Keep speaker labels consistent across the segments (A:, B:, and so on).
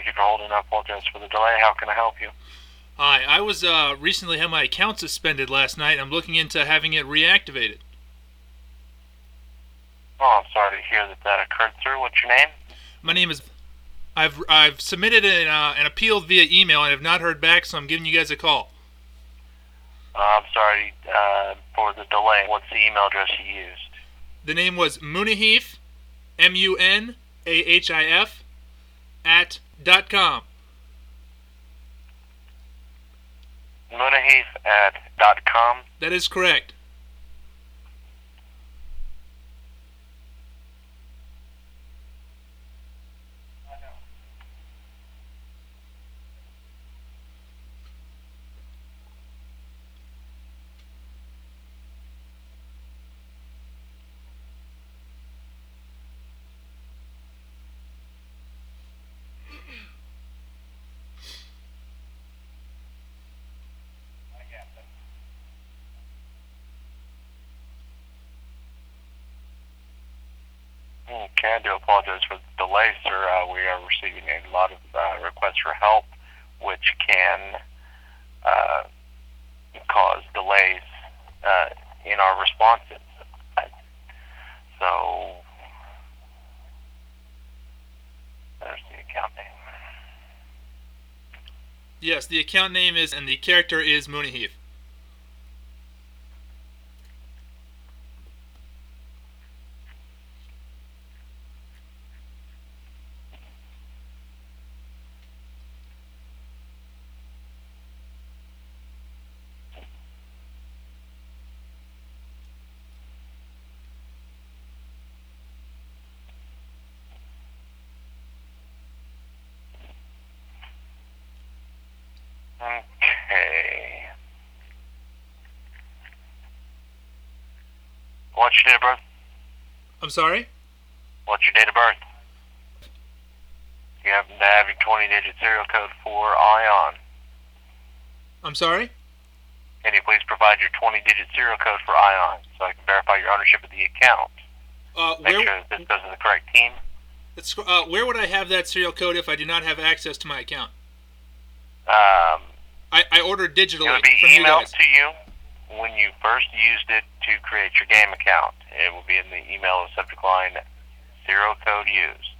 A: you for holding. I apologize for the delay. How can I help you?
B: Hi, I was recently had my account suspended last night. I'm looking into having it reactivated.
A: Oh, I'm sorry to hear that occurred, sir. What's your name?
B: My name is. I've submitted an appeal via email and have not heard back, so I'm giving you guys a call.
A: I'm sorry for the delay. What's the email address you used?
B: The name was Munahif, MUNAHIF, @.com.
A: Munahif@.com.
B: That is correct.
A: Okay, I do apologize for the delay, sir. We are receiving a lot of requests for help, which can cause delays in our responses. So, there's the account name.
B: Yes, the account name is, and the character is Munahif.
A: Okay. What's your date of birth?
B: I'm sorry?
A: What's your date of birth? You happen to have your 20-digit serial code for ION.
B: I'm sorry?
A: Can you please provide your 20-digit serial code for ION so I can verify your ownership of the account? Make sure that this goes to the correct team.
B: Where would I have that serial code if I do not have access to my account? I ordered digitally
A: It would be
B: from you
A: emailed
B: guys.
A: to you when you first used it to create your game account. It will be in the email subject line, serial code used.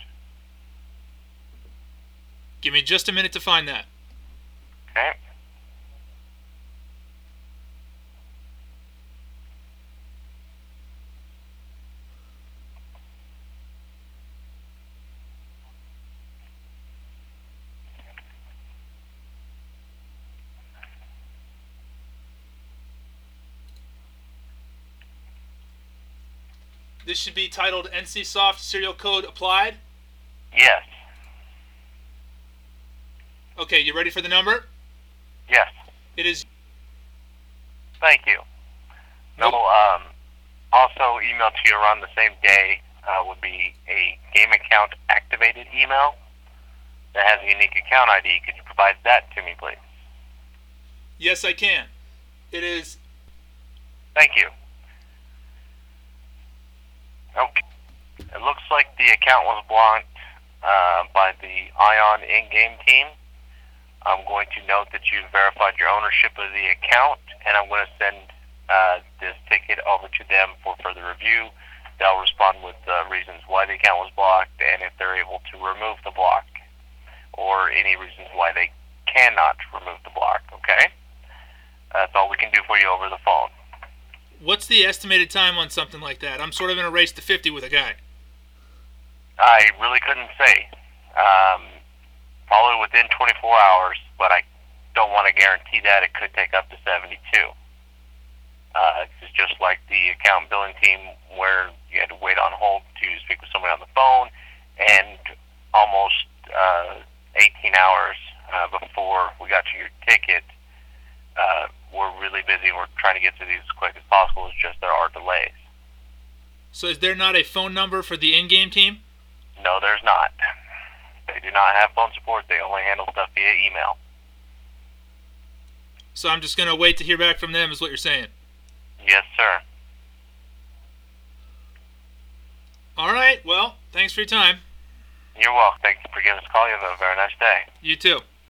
B: Give me just a minute to find that.
A: Okay?
B: This should be titled NCSoft Serial Code Applied.
A: Yes.
B: Okay, you ready for the number?
A: Yes.
B: It is.
A: Thank you. No, also emailed to you around the same day would be a game account activated email that has a unique account ID. Could you provide that to me, please?
B: Yes, I can. It is.
A: Thank you. Okay. It looks like the account was blocked by the ION in-game team. I'm going to note that you've verified your ownership of the account, and I'm going to send this ticket over to them for further review. They'll respond with reasons why the account was blocked and if they're able to remove the block, or any reasons why they cannot remove the block, okay? That's all we can do for you over the phone.
B: What's the estimated time on something like that? I'm sort of in a race to 50 with a guy.
A: I really couldn't say. Probably within 24 hours, but I don't want to guarantee that. It could take up to 72. It's just like the account billing team where you had to wait on hold to speak with somebody on the phone, and almost 18 hours before we got to your ticket. We're really busy. We're trying to get to these as quick as possible. It's just there are delays.
B: So is there not a phone number for the in-game team?
A: No, there's not. They do not have phone support. They only handle stuff via email.
B: So I'm just going to wait to hear back from them is what you're saying?
A: Yes, sir.
B: All right. Well, thanks for your time.
A: You're welcome. Thank you for giving us a call. You have a very nice day.
B: You too.